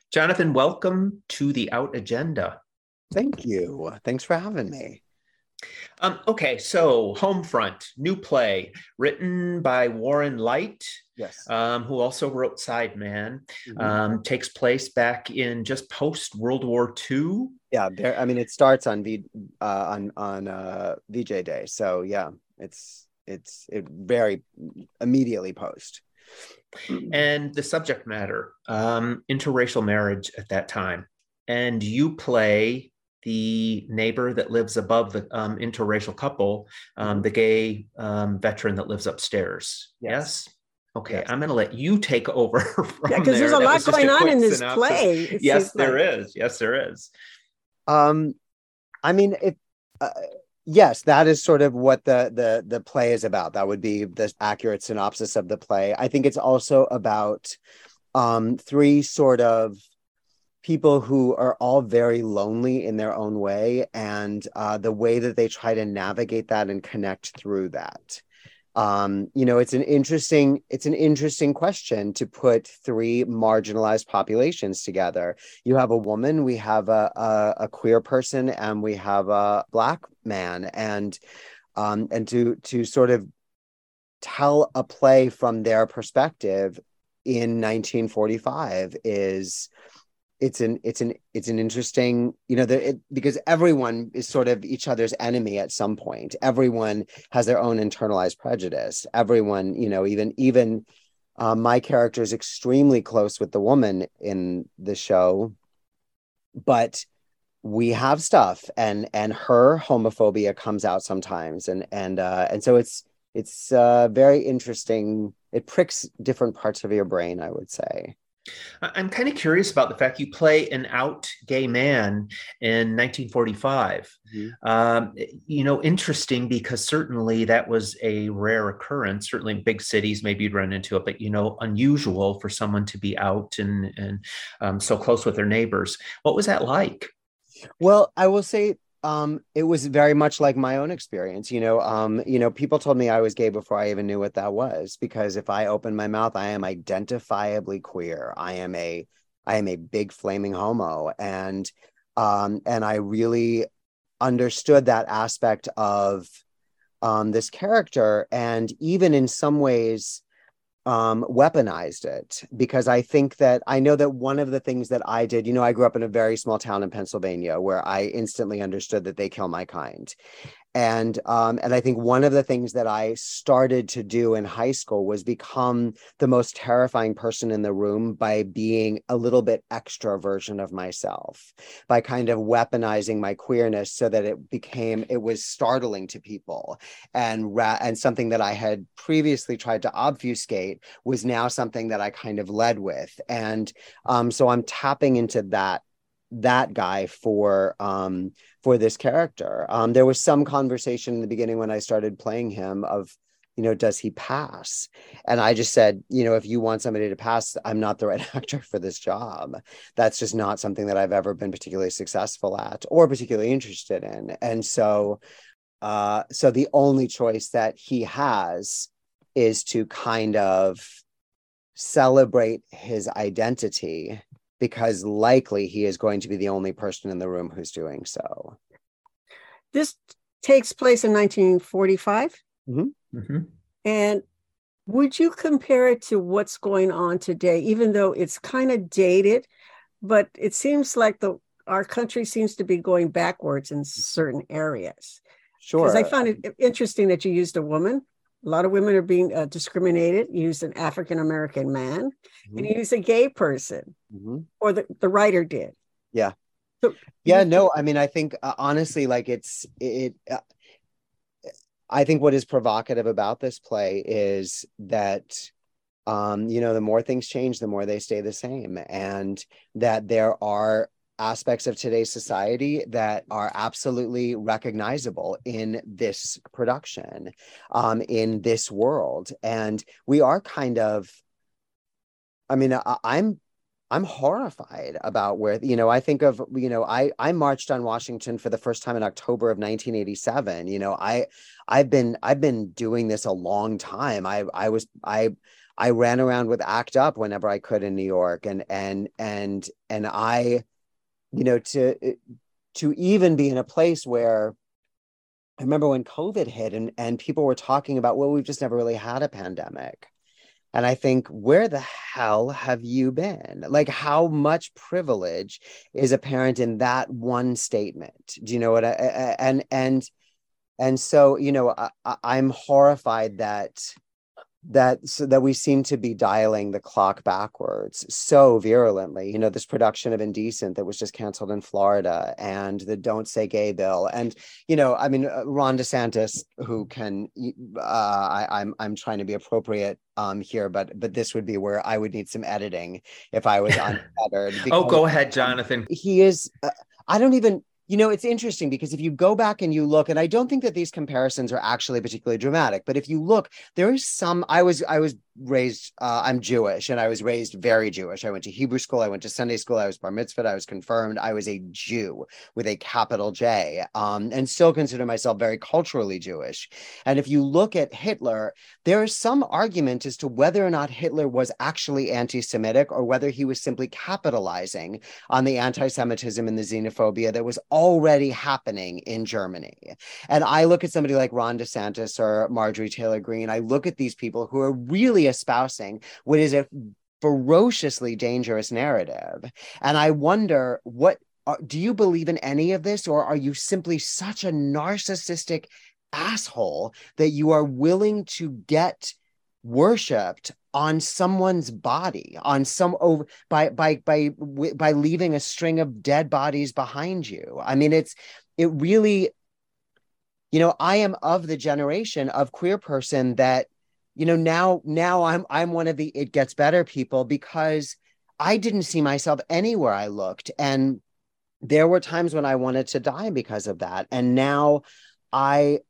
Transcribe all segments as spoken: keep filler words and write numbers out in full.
Jonathan, welcome to the Out Agenda. Thank you. Thanks for having me. Um, okay, so Homefront, new play, written by Warren Leight, Yes. um, who also wrote Sideman, Mhm. um, takes place back in just post World War Two. Yeah, there, I mean, it starts on V uh, on on uh, V J Day, so yeah, it's it's it very immediately post. And the subject matter, um, interracial marriage at that time. And you play the neighbor that lives above the um, interracial couple, um, Mhm. the gay um, veteran that lives upstairs. Yes. Yes? Okay, Yes. I'm going to let you take over Yeah, from because there's there. a That lot was just a going on quick in this synopsis. play. It Yes, seems there like. is. Yes, there is. Um, I mean, it. Uh, yes, that is sort of what the the the play is about. That would be the accurate synopsis of the play. I think it's also about um three sort of people who are all very lonely in their own way, and uh, the way that they try to navigate that and connect through that. Um, you know, it's an interesting it's an interesting question to put three marginalized populations together. You have a woman, we have a a, a queer person, and we have a black man, and um, and to to sort of tell a play from their perspective in nineteen forty-five is it's an it's an it's an interesting, you know, the, it, because everyone is sort of each other's enemy at some point. Everyone has their own internalized prejudice. Everyone, you know, even even uh, my character is extremely close with the woman in the show, but we have stuff, and and her homophobia comes out sometimes, and and uh, and so it's it's uh, very interesting. It pricks different parts of your brain, I would say. I- I'm kind of curious about the fact you play an out gay man in nineteen forty-five. Mhm. Um, you know, interesting because certainly that was a rare occurrence. Certainly in big cities, maybe you'd run into it, but you know, unusual for someone to be out and and um, so close with their neighbors. What was that like? Well, I will say um it was very much like my own experience. You know, um, you know, people told me I was gay before I even knew what that was, because if I open my mouth, I am identifiably queer. I am a I am a big flaming homo. And um and I really understood that aspect of um this character, and even in some ways um weaponized it, because I think that I know that one of the things that I did, you know, I grew up in a very small town in Pennsylvania where I instantly understood that they kill my kind. And um, and I think one of the things that I started to do in high school was become the most terrifying person in the room by being a little bit extra version of myself, by kind of weaponizing my queerness so that it became it was startling to people, and ra- and something that I had previously tried to obfuscate was now something that I kind of led with. And um, so I'm tapping into that that guy for um for this character. Um, there was some conversation in the beginning when I started playing him of, you know, does he pass? And I just said, you know, if you want somebody to pass, I'm not the right actor for this job. That's just not something that I've ever been particularly successful at or particularly interested in. And so, uh, so the only choice that he has is to kind of celebrate his identity, because likely he is going to be the only person in the room who's doing so. This takes place in nineteen forty-five. Mm-hmm. Mm-hmm. And would you compare it to what's going on today, even though it's kind of dated, but it seems like the our country seems to be going backwards in certain areas? Because I Sure. found it interesting that you used a woman. A lot of women are being uh, discriminated. You used an African-American man, mm-hmm. and you used a gay person, mm-hmm. or the, the writer did. Yeah. So, yeah, no, I mean, I think uh, honestly, like it's, it, uh, I think what is provocative about this play is that, um, you know, the more things change, the more they stay the same. And that there are aspects of today's society that are absolutely recognizable in this production, um, in this world. And we are kind of, I mean, I, I'm I'm horrified about where, you know, I think of, you know, I, I marched on Washington for the first time in October of nineteen eighty-seven. You know, I, I've been, I've been doing this a long time. I, I was, I, I ran around with ACT UP whenever I could in New York. And, and, and, and I, you know, to, to even be in a place where I remember when COVID hit and, and people were talking about, well, we've just never really had a pandemic. And I think, where the hell have you been? Like, how much privilege is apparent in that one statement? Do you know what I, I and, and, and so, you know, I, I'm horrified that that so that we seem to be dialing the clock backwards so virulently. You know, this production of Indecent that was just canceled in Florida, and the Don't Say Gay bill, and you know, I mean, uh, Ron DeSantis, who can, uh, I, I'm I'm trying to be appropriate um here, but but this would be where I would need some editing if I was unfettered. Oh, go ahead, Jonathan. He is. Uh, I don't even. You know, it's interesting because if you go back and you look, and I don't think that these comparisons are actually particularly dramatic, but if you look, there is some, I was, I was raised, uh, I'm Jewish, and I was raised very Jewish. I went to Hebrew school, I went to Sunday school, I was bar mitzvahed, I was confirmed, I was a Jew with a capital J, um, and still consider myself very culturally Jewish. And if you look at Hitler, there is some argument as to whether or not Hitler was actually anti-Semitic, or whether he was simply capitalizing on the anti-Semitism and the xenophobia that was already happening in Germany. And I look at somebody like Ron DeSantis or Marjorie Taylor Greene, I look at these people who are really espousing what is a ferociously dangerous narrative. And I wonder, what do you believe in any of this, or are you simply such a narcissistic asshole that you are willing to get worshipped on someone's body, on some over by by by by leaving a string of dead bodies behind you? I mean, it's it really, you know, I am of the generation of queer person that, you know, now now I'm I'm one of the it gets better people, because I didn't see myself anywhere I looked, and there were times when I wanted to die because of that, and now I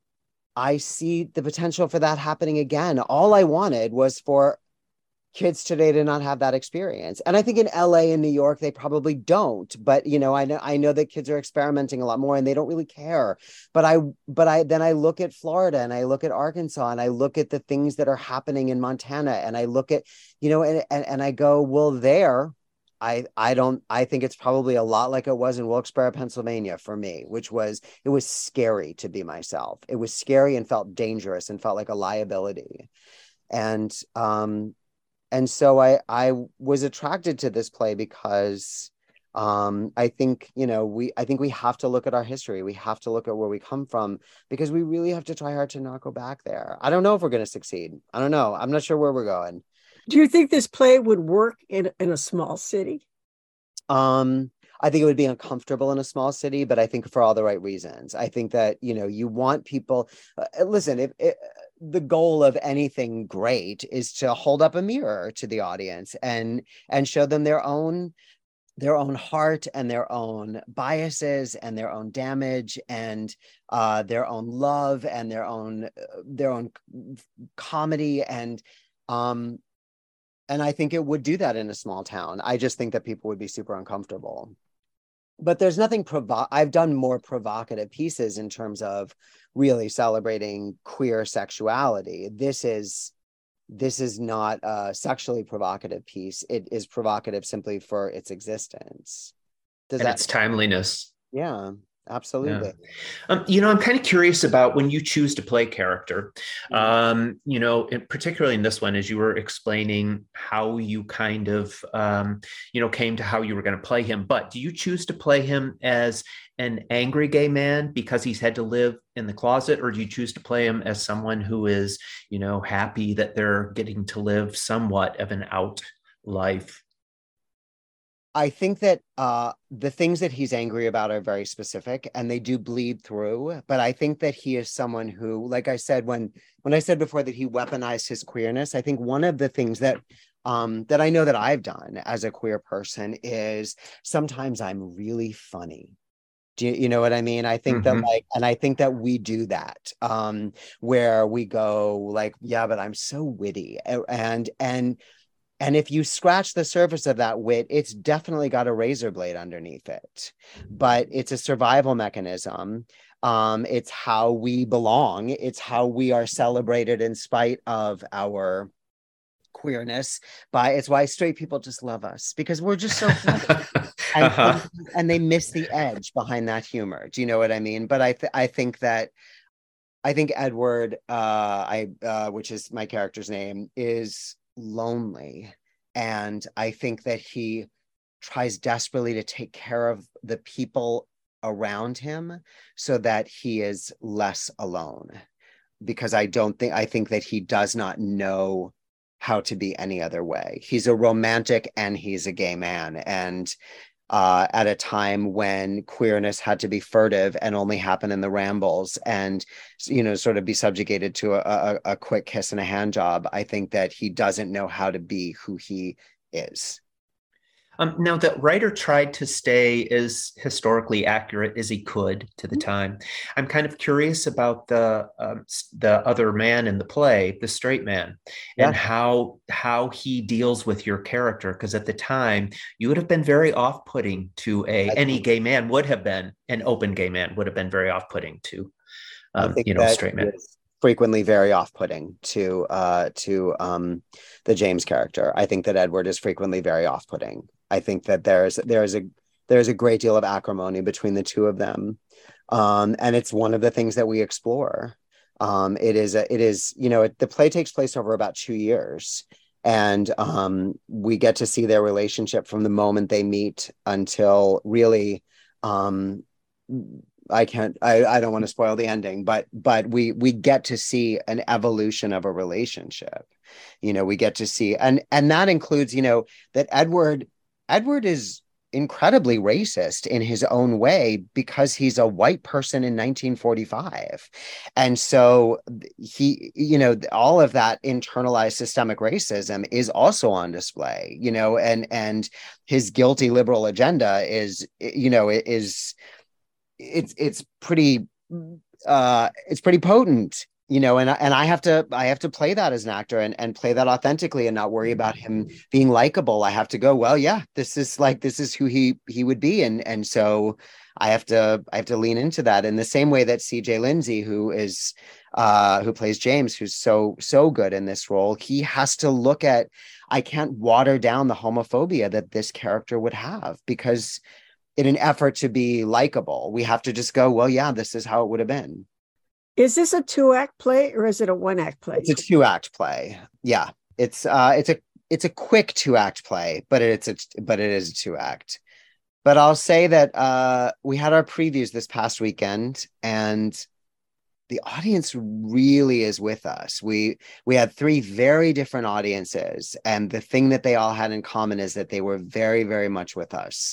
I see the potential for that happening again. All I wanted was for kids today to not have that experience. And I think in L A and New York, they probably don't. But, you know, I know I know that kids are experimenting a lot more and they don't really care. But I but I then I look at Florida and I look at Arkansas and I look at the things that are happening in Montana, and I look at, you know, and and, and I go, well, there. I, I don't, I think it's probably a lot like it was in Wilkes-Barre, Pennsylvania for me, which was, it was scary to be myself. It was scary and felt dangerous and felt like a liability. And, um, and so I, I was attracted to this play because, um, I think, you know, we, I think we have to look at our history. We have to look at where we come from, because we really have to try hard to not go back there. I don't know if we're going to succeed. I don't know. I'm not sure where we're going. Do you think this play would work in, in a small city? Um, I think it would be uncomfortable in a small city, but I think for all the right reasons. I think that, you know, you want people, uh, listen, if, if the goal of anything great is to hold up a mirror to the audience and, and show them their own, their own heart and their own biases and their own damage and uh, their own love and their own, uh, their own comedy. And, um, And I think it would do that in a small town. I just think that people would be super uncomfortable. But there's nothing, provo- I've done more provocative pieces in terms of really celebrating queer sexuality. This is, this is not a sexually provocative piece. It is provocative simply for its existence. Does and that- its timeliness. Yeah. Absolutely. Yeah. Um, you know, I'm kind of curious about when you choose to play character, um, you know, particularly in this one, as you were explaining how you kind of, um, you know, came to how you were going to play him. But do you choose to play him as an angry gay man because he's had to live in the closet? Or do you choose to play him as someone who is, you know, happy that they're getting to live somewhat of an out life? I think that uh, the things that he's angry about are very specific and they do bleed through. But I think that he is someone who, like I said, when when I said before that he weaponized his queerness, I think one of the things that um, that I know that I've done as a queer person is sometimes I'm really funny. Do you, you know what I mean? I think mm-hmm. that like, and I think that we do that um, where we go like, yeah, but I'm so witty. And, and, And if you scratch the surface of that wit, it's definitely got a razor blade underneath it. But it's a survival mechanism. Um, it's how we belong. It's how we are celebrated in spite of our queerness by it's why straight people just love us, because we're just so funny. and, uh-huh. and, and they miss the edge behind that humor. Do you know what I mean? But I th- I think that I think Edward, uh, I uh, which is my character's name, is lonely, and I think that he tries desperately to take care of the people around him so that he is less alone. Because I don't think I think that he does not know how to be any other way. He's a romantic and he's a gay man, and uh, at a time when queerness had to be furtive and only happen in the rambles and, you know, sort of be subjugated to a, a, a quick kiss and a hand job. I think that he doesn't know how to be who he is. Um, now, the writer tried to stay as historically accurate as he could to the time. I'm kind of curious about the um, the other man in the play, the straight man, Yeah. and how how he deals with your character. Because at the time, you would have been very off-putting to a any gay man would have been an open gay man would have been very off-putting to um, I think you know that straight man. Frequently very off-putting to uh, to um, the James character. I think that Edward is frequently very off-putting. I think that there's there's a there's a great deal of acrimony between the two of them, um, and it's one of the things that we explore. Um, it is a, it is you know it, the play takes place over about two years, and um, we get to see their relationship from the moment they meet until really. Um, I can't I, I don't want to spoil the ending, but but we we get to see an evolution of a relationship. You know, we get to see and and that includes, you know, that Edward Edward is incredibly racist in his own way because he's a white person in nineteen forty-five. And so he, you know, all of that internalized systemic racism is also on display, you know, and and his guilty liberal agenda is, you know, is it's it's pretty uh it's pretty potent, you know, and and I have to I have to play that as an actor and and play that authentically and not worry about him being likable. I have to go, well, yeah, this is like this is who he he would be, and and so I have to I have to lean into that in the same way that C J Lindsay, who is uh who plays James, who's so so good in this role, he has to look at, I can't water down the homophobia that this character would have, because in an effort to be likable, we have to just go, well, yeah, this is how it would have been. Is this a two-act play or is it a one-act play? It's a two-act play. Yeah, it's uh, it's a it's a quick two-act play, but it's a but it is a two-act. But I'll say that uh, we had our previews this past weekend, and the audience really is with us. We we had three very different audiences, and the thing that they all had in common is that they were very, very much with us.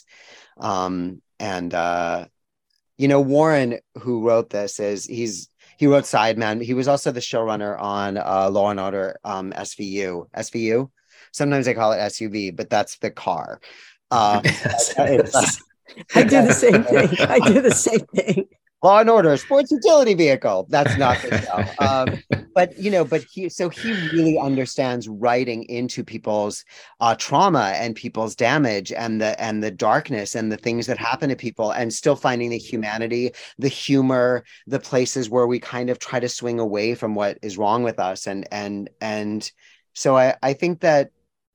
Um, and uh, you know, Warren, who wrote this, is he's he wrote Sideman. He was also the showrunner on uh, Law and Order um, S V U. S V U. Sometimes they call it S U V, but that's the car. Uh, Yes, it's, uh, I do the same thing. I do the same thing. Law and Order, sports utility vehicle. That's not the show. Um, but, you know, but he, so he really understands writing into people's uh, trauma and people's damage and the, and the darkness and the things that happen to people, and still finding the humanity, the humor, the places where we kind of try to swing away from what is wrong with us. And, and, and so I, I think that,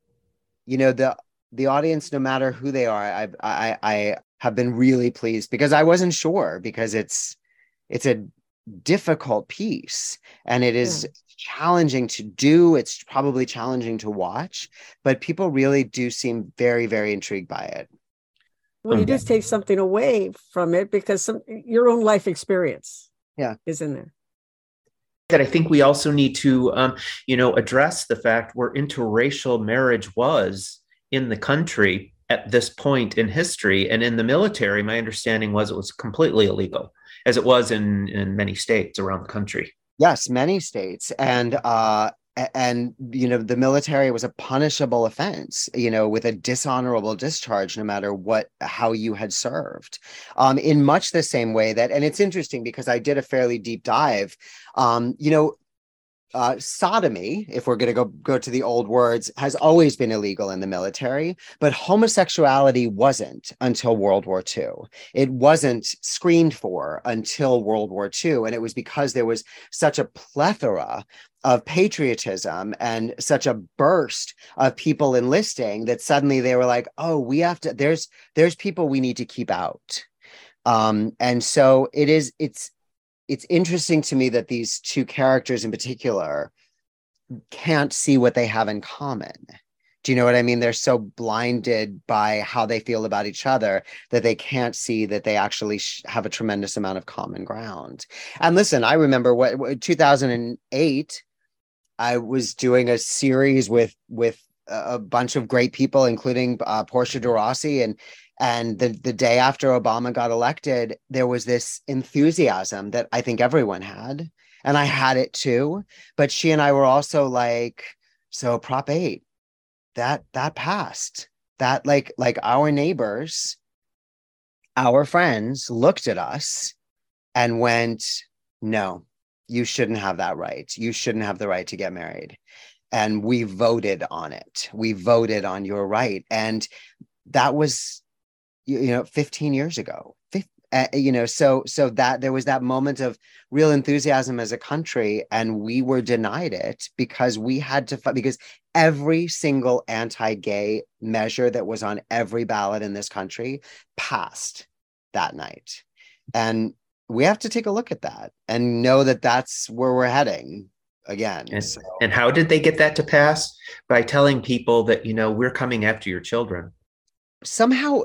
you know, the, the audience, no matter who they are, I, I, I have been really pleased, because I wasn't sure, because it's, it's a difficult piece and it is yeah. challenging to do. It's probably challenging to watch, but people really do seem very, very intrigued by it. Well, you just take something away from it because some, your own life experience yeah. is in there. That I think we also need to, um, you know, address the fact where interracial marriage was in the country at this point in history. And in the military, my understanding was it was completely illegal, as it was in, in many states around the country. Yes, many states. And, uh, and, you know, the military was a punishable offense, you know, with a dishonorable discharge, no matter what, how you had served, um, in much the same way that, and it's interesting because I did a fairly deep dive, um, you know, uh, sodomy, if we're going to go go to the old words, has always been illegal in the military, but homosexuality wasn't until World War Two. It wasn't screened for until World War Two, and it was because there was such a plethora of patriotism and such a burst of people enlisting that suddenly they were like, oh, we have to, there's there's people we need to keep out. Um, and so it is, it's it's interesting to me that these two characters in particular can't see what they have in common. Do you know what I mean? They're so blinded by how they feel about each other that they can't see that they actually sh- have a tremendous amount of common ground. And listen, I remember what, what two thousand eight, I was doing a series with with a bunch of great people, including uh, Portia de Rossi, and and the the day after Obama got elected, there was this enthusiasm that I think everyone had, and I had it too. But she and I were also like, so Prop eight, that that passed. That like like our neighbors, our friends looked at us and went, no, you shouldn't have that right. You shouldn't have the right to get married. And we voted on it. We voted on your right. And that was, you know, fifteen years ago. Uh, you know, so so that there was that moment of real enthusiasm as a country, and we were denied it because we had to, because every single anti-gay measure that was on every ballot in this country passed that night. And we have to take a look at that and know that that's where we're heading again. And, so. and how did they get that to pass? By telling people that, you know, we're coming after your children. Somehow,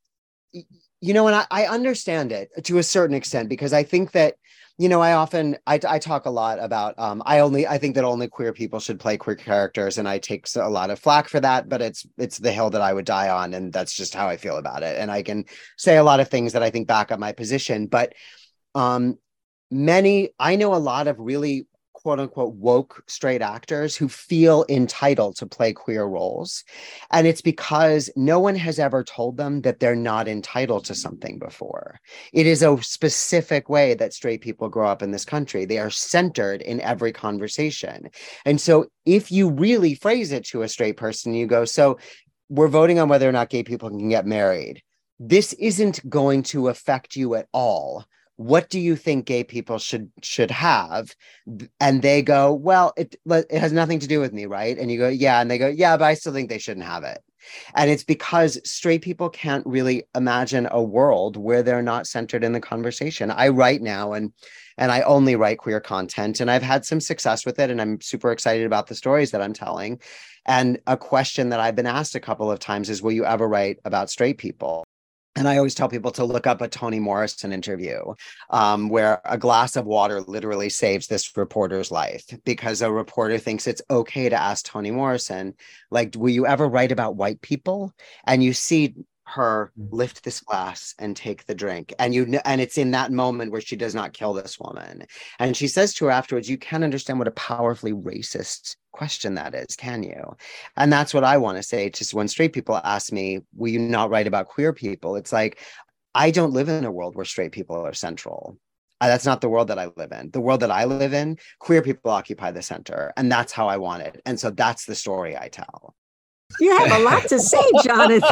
you know, and I, I understand it to a certain extent, because I think that, you know, I often, I, I talk a lot about, um, I only, I think that only queer people should play queer characters, and I take a lot of flack for that, but it's, it's the hill that I would die on. And that's just how I feel about it. And I can say a lot of things that I think back up my position, but um, many, I know a lot of really quote unquote woke straight actors who feel entitled to play queer roles. And it's because no one has ever told them that they're not entitled to something before. It is a specific way that straight people grow up in this country. They are centered in every conversation. And so if you really phrase it to a straight person, you go, so we're voting on whether or not gay people can get married. This isn't going to affect you at all. What do you think gay people should should have? And they go, well, it, it has nothing to do with me, right? And you go, yeah. And they go, yeah, but I still think they shouldn't have it. And it's because straight people can't really imagine a world where they're not centered in the conversation. I write now, and and I only write queer content, and I've had some success with it, and I'm super excited about the stories that I'm telling. And a question that I've been asked a couple of times is, will you ever write about straight people? And I always tell people to look up a Toni Morrison interview um, where a glass of water literally saves this reporter's life, because a reporter thinks it's okay to ask Toni Morrison, like, will you ever write about white people? And you see her lift this glass and take the drink. And you and it's in that moment where she does not kill this woman. And she says to her afterwards, you can't understand what a powerfully racist question that is, can you? And that's what I want to say. Just when straight people ask me, will you not write about queer people? It's like, I don't live in a world where straight people are central. Uh, that's not the world that I live in. The world that I live in, queer people occupy the center. And that's how I want it. And so that's the story I tell. You have a lot to say, Jonathan.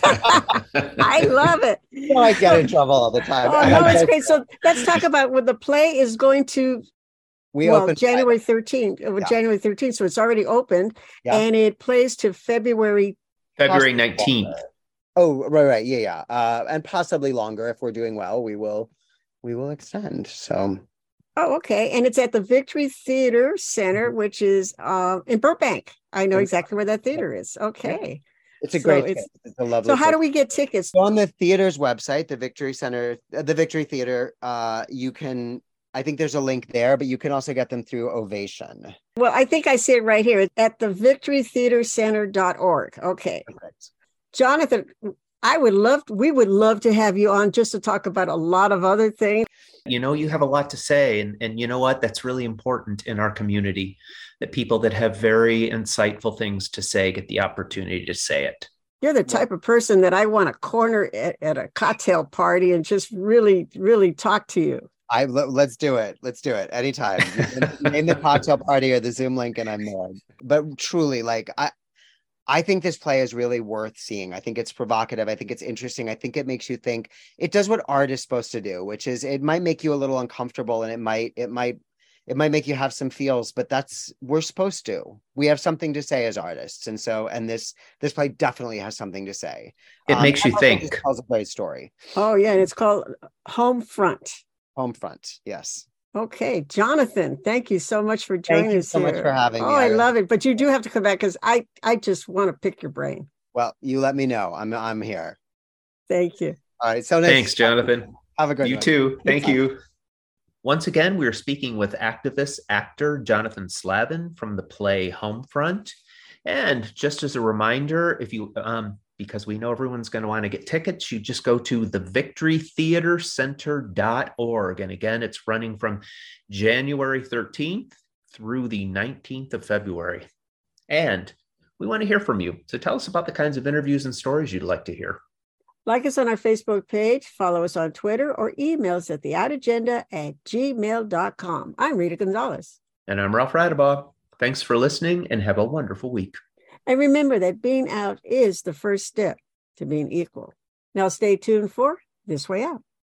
I love it. You know, I get in trouble all the time. Oh, no, it's great. So let's talk about what the play is going to. We well, opened January thirteenth. Yeah. January thirteenth, so it's already opened, yeah. And it plays to February. February nineteenth. Oh, right, right, yeah, yeah, uh, and possibly longer if we're doing well. We will, we will extend. So. Oh, okay. And it's at the Victory Theater Center, which is uh, in Burbank. I know exactly where that theater is. Okay. It's a great, so it's, it's a lovely. So how do we get tickets? So on the theater's website, the Victory Center, the Victory Theater, uh, you can, I think there's a link there, but you can also get them through Ovation. Well, I think I see it right here at the victory theater center dot org. Okay. Perfect. Jonathan, I would love, we would love to have you on just to talk about a lot of other things. You know, you have a lot to say. And, and you know what? That's really important in our community, that people that have very insightful things to say get the opportunity to say it. You're the type of person that I want to corner at, at a cocktail party and just really, really talk to you. I let, let's do it. Let's do it anytime. Name the cocktail party or the Zoom link, and I'm there. But truly, like I, I think this play is really worth seeing. I think it's provocative. I think it's interesting. I think it makes you think. It does what art is supposed to do, which is it might make you a little uncomfortable, and it might it might it might make you have some feels. But that's we're supposed to. We have something to say as artists, and so and this this play definitely has something to say. It um, makes you I think. It tells a great story. Oh yeah, and it's called Home Front. Home Front, yes. Okay, Jonathan, thank you so much for joining Thank you us so here. much for having oh, me. I, I love it. But you do have to come back because I, I just want to pick your brain. Well, you let me know. I'm I'm here. Thank you. All right. So nice. Thanks, Jonathan. Have a good You one. too. Thank Good you. Once again, we're speaking with activist actor Jonathan Slavin from the play Homefront. And just as a reminder, if you um, because we know everyone's going to want to get tickets, you just go to the victory theater center dot org. And again, it's running from January thirteenth through the nineteenth of February. And we want to hear from you. So tell us about the kinds of interviews and stories you'd like to hear. Like us on our Facebook page, follow us on Twitter, or email us at the out agenda at gmail dot com. I'm Rita Gonzalez. And I'm Ralph Radabaugh. Thanks for listening and have a wonderful week. And remember that being out is the first step to being equal. Now stay tuned for This Way Out.